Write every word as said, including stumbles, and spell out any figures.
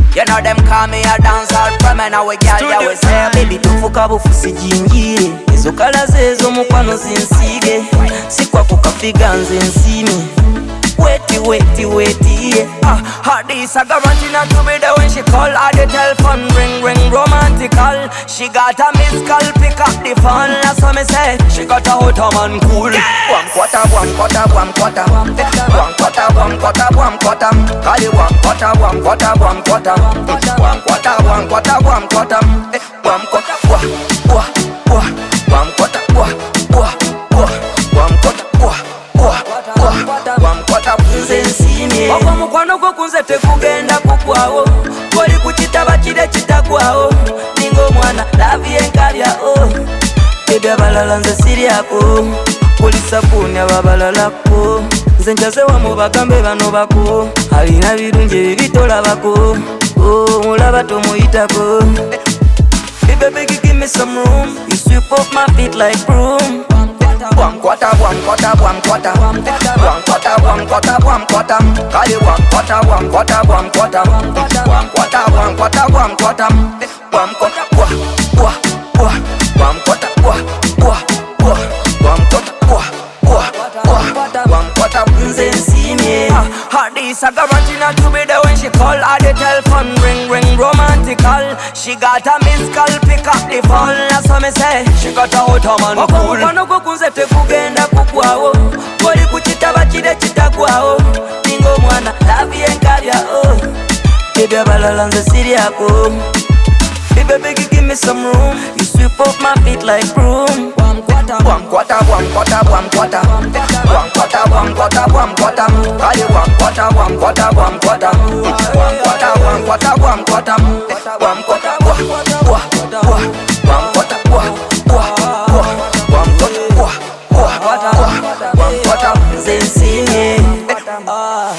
You know them call me a dancer from and now we girl ya we say baby tufuka bufusi jingire izo kala zezo mukwano zinsige sikwa kukafiga nze nsimi weti weti weti yeah. Ah, hot this I guarantee not to be there when she call. Or the telephone ring ring romantical. She got a missed call, pick up the phone. That's what me say. She got a hot man cool. One quarter, one quarter, one quarter, one quarter, one quarter, one quarter. Call it one quarter, one quarter, one quarter, one quarter, one quarter, one quarter, one quarter, one quarter, one quarter, one quarter. Wamkwata kunze nsini Wako mukwano kwa kunze tekugenda kukwawo Koli kuchitaba chide chitakwawo Ningo mwana lavi enkabya oh Bebe abalala nze siri yako Koli sabuni ababalalako Nze nchaze wa mubagambe bano bako Alina birungi bibitola bako Oh mulaba tomuyitako Hey baby give me some room You sweep up my feet like broom One quarter, one quarter, one quarter, one quarter, one quarter, one quarter. Call it one quarter, one quarter, one quarter, one quarter, one quarter, one quarter, one quarter, wah, wah, wah, one quarter, wah, wah, wah, one quarter, wah, wah, wah, one quarter. Nze nsimi. Hot this I guarantee not to be there when she call. Or the telephone ring ring romantical. She got a missed call, pick up the phone. That's what me say. She got a hot man cool. Mukwano kwa kunze tekugenda kukwawo Koli kuchitaba chide chitakwawo Ningo mwana lavi enkabya oh Baby abalala nze siri yako Hey baby give me some room You sweep up my feet like broom One quarter, one quarter, one quarter, one quarter One quarter, one quarter, one quarter Call it one quarter, one quarter, one quarter One quarter, one quarter, one quarter One quarter, wah, wah, wah One quarter, wah, wah, wah One quarter, wah, wah, wah One quarter, nze nsini